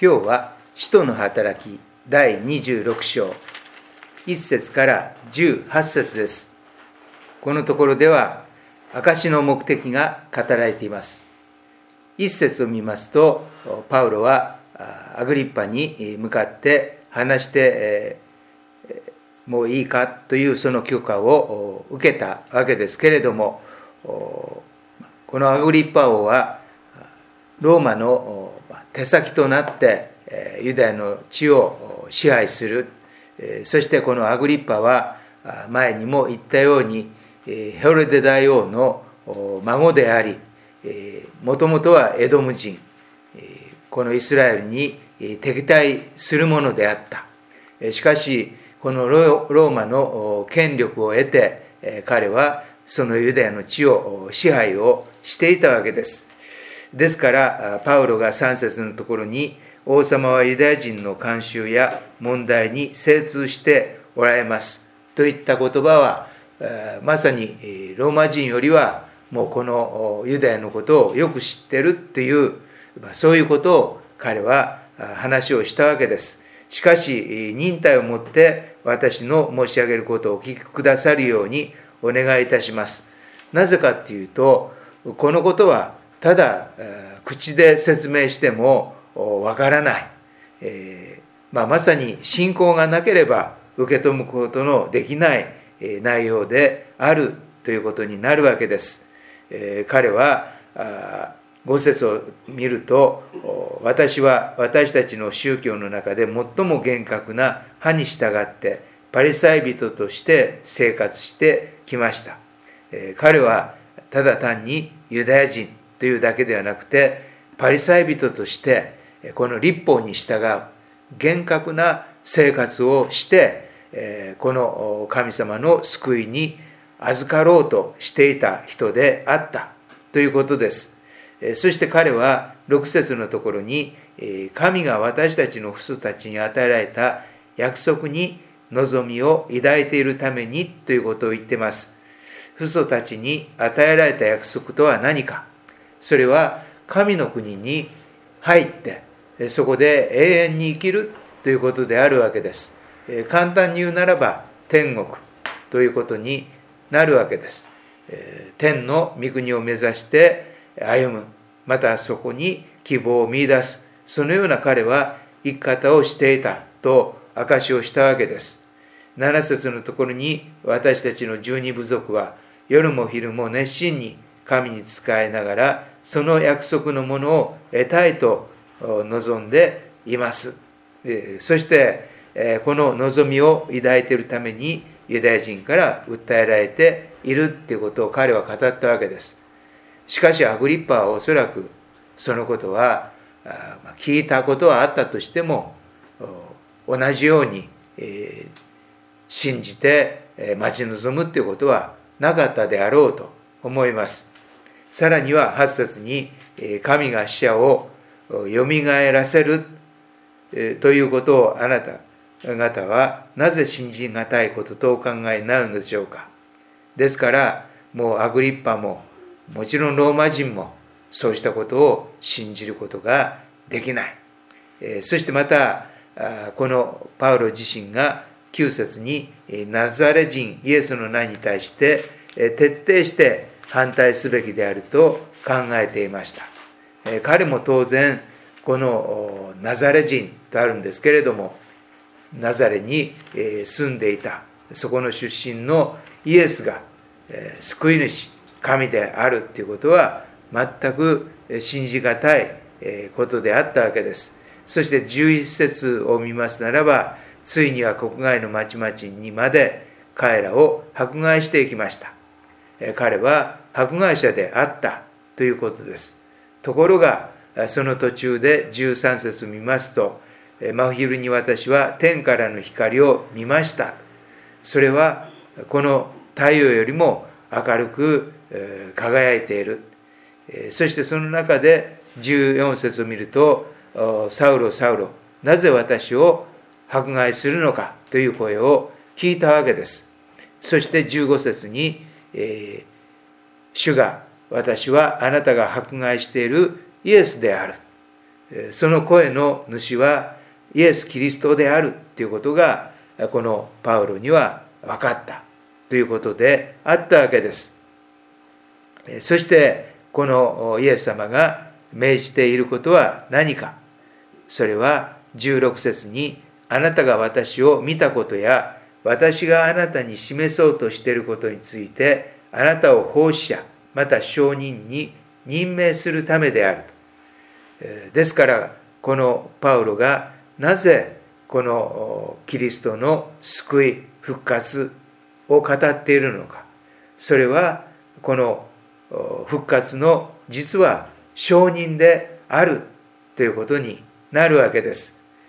今日は使徒の働き第26章1節から18節です。このところでは証の目的が語られています。1節を見ますと、パウロはアグリッパに向かって話してもういいかというその許可を受けたわけですけれども、このアグリッパ王はローマの手先となってユダヤの地を支配する。そしてこのアグリッパは前にも言ったようにヘロデ大王の孫であり、もともとはエドム人、このイスラエルに敵対するものであった。しかしこのローマの権力を得て彼はそのユダヤの地を支配をしていたわけです。ですからパウロが3節のところに、王様はユダヤ人の慣習や問題に精通しておられますといった言葉は、まさにローマ人よりはもうこのユダヤのことをよく知ってるっていう、そういうことを彼は話をしたわけです。しかし忍耐をもって私の申し上げることをお聞きくださるようにお願いいたします。なぜかっていうと、このことはただ口で説明してもわからない、まさに信仰がなければ受け止むことのできない内容であるということになるわけです。彼は5節を見ると、私は私たちの宗教の中で最も厳格な派に従ってパリサイ人として生活してきました。彼はただ単にユダヤ人というだけではなくて、パリサイ人としてこの律法に従う厳格な生活をして、この神様の救いに預かろうとしていた人であったということです。そして彼は6節のところに、神が私たちの父祖たちに与えられた約束に望みを抱いているためにということを言っています。父祖たちに与えられた約束とは何か。それは神の国に入ってそこで永遠に生きるということであるわけです。簡単に言うならば天国ということになるわけです。天の御国を目指して歩む、またそこに希望を見出す、そのような彼は生き方をしていたと証しをしたわけです。7節のところに、私たちの12部族は夜も昼も熱心に神に仕えながらその約束のものを得たいと望んでいます。そしてこの望みを抱いているためにユダヤ人から訴えられているということを彼は語ったわけです。しかしアグリッパはおそらくそのことは聞いたことはあったとしても同じように信じて待ち望むということはなかったであろうと思います。さらには8節に、神が死者をよみがえらせるということをあなた方はなぜ信じがたいこととお考えになるのでしょうか。ですからもうアグリッパももちろんローマ人もそうしたことを信じることができない。そしてまたこのパウロ自身が9節にナザレ人イエスの名に対して徹底して反対すべきであると考えていました。彼も当然このナザレ人とあるんですけれども、ナザレに住んでいたそこの出身のイエスが救い主神であるということは全く信じがたいことであったわけです。そして11節を見ますならば、ついには国外の町々にまで彼らを迫害していきました。彼は迫害者であったということです。ところがその途中で13節を見ますと、真昼に私は天からの光を見ました。それはこの太陽よりも明るく輝いている。そしてその中で14節を見ると、サウロサウロ、なぜ私を迫害するのかという声を聞いたわけです。そして15節に、主が私はあなたが迫害しているイエスである。 その声の主はイエス・キリストであるということが、このパウロには分かったということであったわけです。そしてこのイエス様が命じていることは何か。それは16節に、あなたが私を見たことや私があなたに示そうとしていることについて、あなたを奉仕者また証人に任命するためであると。ですからこのパウロがなぜこのキリストの救い復活を語っているのか。それはこの復活の実は証人であるということになるわけです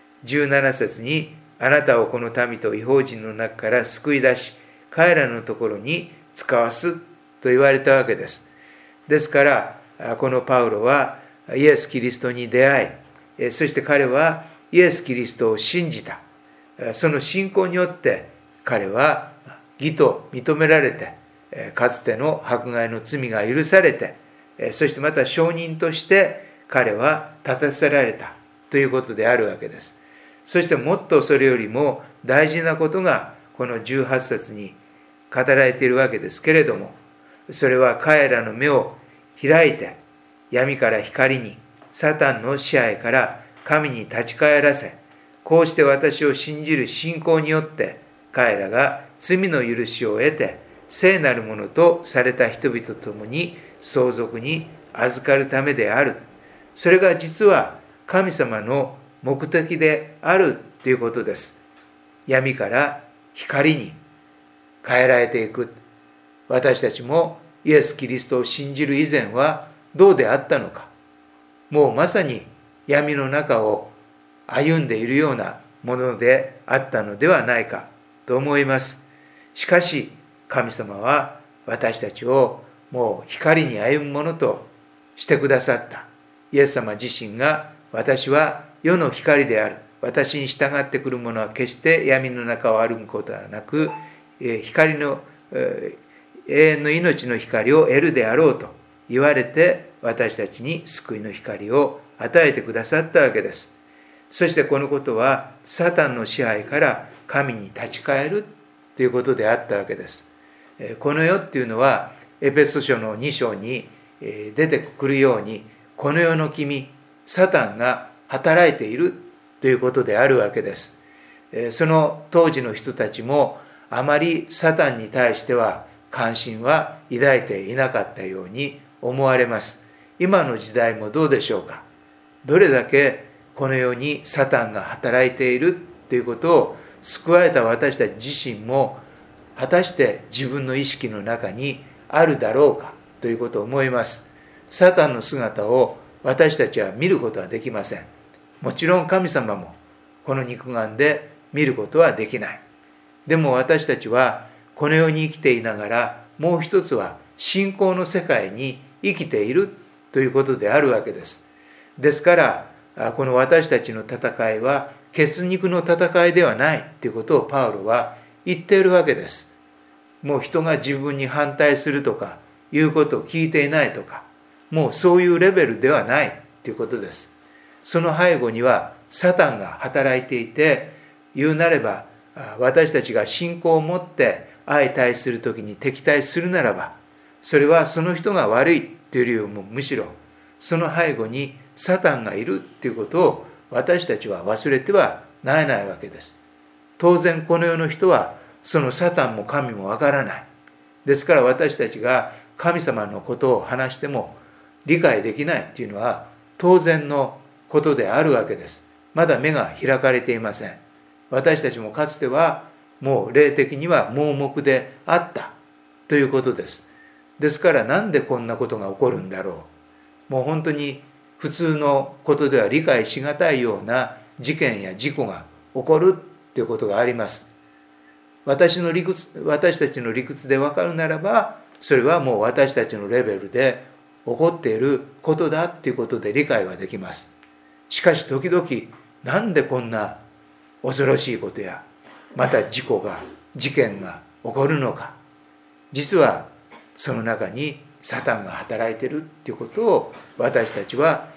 。17節に、あなたをこの民と異邦人の中から救い出し、彼らのところに使わすと言われたわけです。ですからこのパウロはイエス・キリストに出会い、そして彼はイエス・キリストを信じた。その信仰によって彼は義と認められて、かつての迫害の罪が許されて、そしてまた証人として彼は立たせられたということであるわけです。そしてもっとそれよりも大事なことがこの18節に語られているわけですけれども、それは彼らの目を開いて闇から光に、サタンの支配から神に立ち返らせ、こうして私を信じる信仰によって彼らが罪の許しを得て聖なるものとされた人々と共に相続に預かるためである。それが実は神様の目的であるということです。闇から光に変えられていく。私たちもイエス・キリストを信じる以前はどうであったのか。もうまさに闇の中を歩んでいるようなものであったのではないかと思います。しかし神様は私たちをもう光に歩むものとしてくださった。イエス様自身が、私は世の光である。私に従ってくる者は決して闇の中を歩むことはなく、光の永遠の命の光を得るであろうと言われて、私たちに救いの光を与えてくださったわけです。そしてこのことはサタンの支配から神に立ち返るということであったわけです。この世っていうのはエペソ書の2章に出てくるように、この世の君、サタンが働いているということであるわけです。その当時の人たちもあまりサタンに対しては関心は抱いていなかったように思われます。今の時代もどうでしょうか。どれだけこの世にサタンが働いているということを救われた私たち自身も果たして自分の意識の中にあるだろうかということを思います。サタンの姿を私たちは見ることはできません。もちろん神様もこの肉眼で見ることはできない。でも私たちはこの世に生きていながら、もう一つは信仰の世界に生きているということであるわけです。ですからこの私たちの戦いは血肉の戦いではないということをパウロは言っているわけです。もう人が自分に反対するとかいうことを聞いていないとか、もうそういうレベルではないということです。その背後にはサタンが働いていて、言うなれば私たちが信仰を持って相対するときに敵対するならば、それはその人が悪いというよりも、むしろその背後にサタンがいるということを私たちは忘れてはならないわけです。当然この世の人はそのサタンも神もわからない。ですから私たちが神様のことを話しても理解できないというのは当然のことであるわけです。まだ目が開かれていません。私たちもかつてはもう霊的には盲目であったということです。ですからなんでこんなことが起こるんだろう。もう本当に普通のことでは理解しがたいような事件や事故が起こるということがあります。私たちの理屈で分かるならば、それはもう私たちのレベルで起こっていることだということで理解はできます。しかし時々、なんでこんな恐ろしいことやまた事件が起こるのか。実はその中にサタンが働いているということを私たちは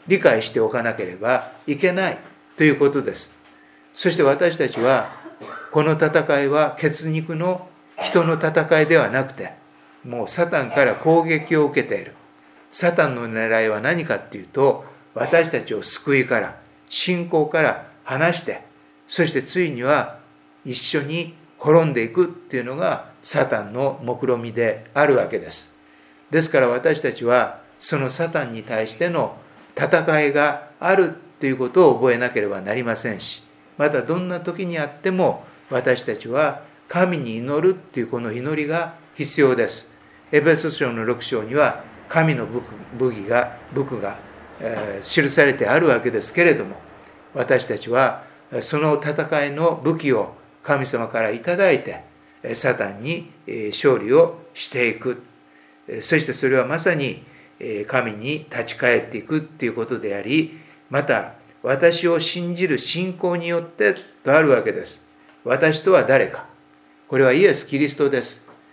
理解しておかなければいけないということです。そして私たちはこの戦いは血肉の人の戦いではなくて、もうサタンから攻撃を受けている。サタンの狙いは何かっていうと、私たちを救いから信仰から離して、そしてついには一緒に滅んでいくっていうのがサタンの目論見であるわけです。ですから私たちはそのサタンに対しての戦いがあるということを覚えなければなりませんし、またどんな時にあっても私たちは神に祈るっていうこの祈りが必要です。エペソ書の6章には神の武具が記されてあるわけですけれども、私たちはその戦いの武器を神様からいただいてサタンに勝利をしていく。そしてそれはまさに神に立ち返っていくっていうことであり、また私を信じる信仰によってとあるわけです。私とは誰か。これはイエス・キリストです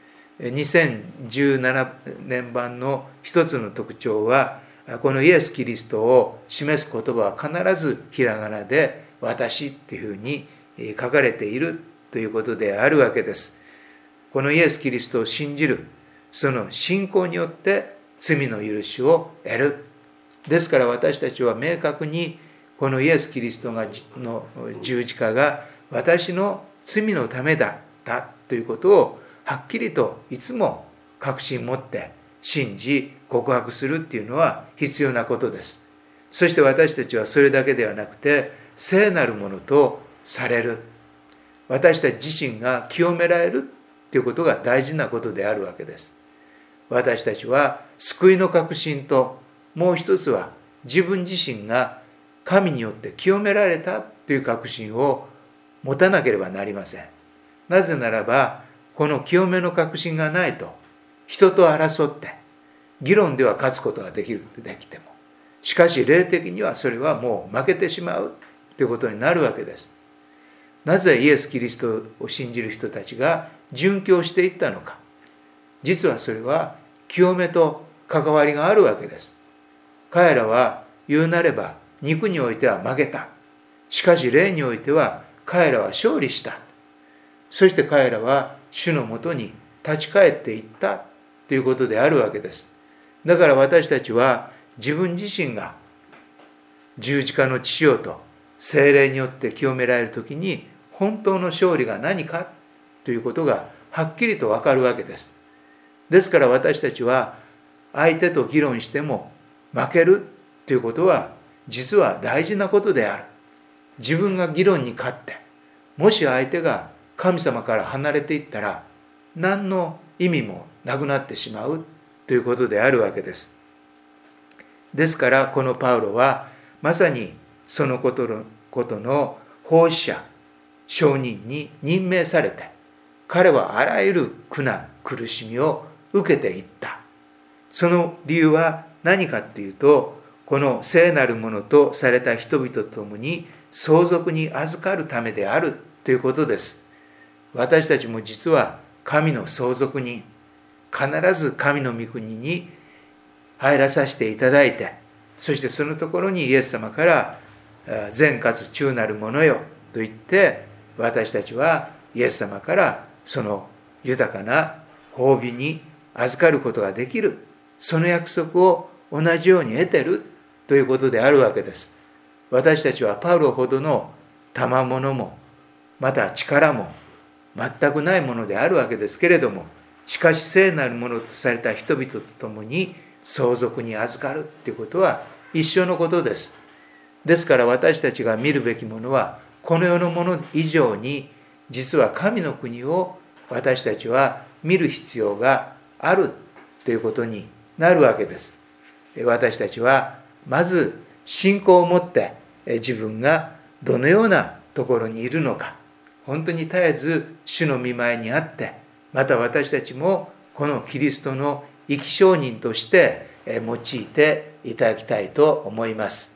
。2017年版の一つの特徴は、このイエス・キリストを示す言葉は必ずひらがなで私っていうふうに書かれているということであるわけです。このイエス・キリストを信じる、その信仰によって罪の許しを得る。ですから私たちは明確にこのイエス・キリストの十字架が私の罪のためだったということをはっきりといつも確信持って信じ告白するっていうのは必要なことです。そして私たちはそれだけではなくて聖なるものとされる。私たち自身が清められるということが大事なことであるわけです。私たちは救いの確信と、もう一つは自分自身が神によって清められたという確信を持たなければなりません。なぜならば、この清めの確信がないと、人と争って議論では勝つことができても、しかし霊的にはそれはもう負けてしまうということになるわけです。なぜイエス・キリストを信じる人たちが殉教していったのか。実はそれは清めと関わりがあるわけです。彼らは言うなれば肉においては負けた。しかし霊においては彼らは勝利した。そして彼らは主のもとに立ち返っていったということであるわけです。だから私たちは自分自身が十字架の血潮と聖霊によって清められるときに本当の勝利が何かということがはっきりとわかるわけです。ですから私たちは相手と議論しても負けるということは実は大事なことである。自分が議論に勝って、もし相手が神様から離れていったら何の意味もなくなってしまうということであるわけです。ですからこのパウロはまさにそのことの奉仕者、証人に任命されて、彼はあらゆる苦難、苦しみを受けていった。その理由は何かっていうと、この聖なるものとされた人々と共に相続に預かるためであるということです。私たちも実は神の相続人、必ず神の御国に入らさせていただいて、そしてそのところにイエス様から善かつ忠なるものよと言って、私たちはイエス様からその豊かな褒美に預かることができる、その約束を同じように得てるということであるわけです。私たちはパウロほどの賜物もまた力も全くないものであるわけですけれども、しかし聖なるものとされた人々と共に相続に預かるということは一緒のことです。ですから私たちが見るべきものはこの世のもの以上に、実は神の国を私たちは見る必要があるということになるわけです。私たちはまず信仰を持って自分がどのようなところにいるのか、本当に絶えず主の御前にあって、また私たちもこのキリストの生き証人として用いていただきたいと思います。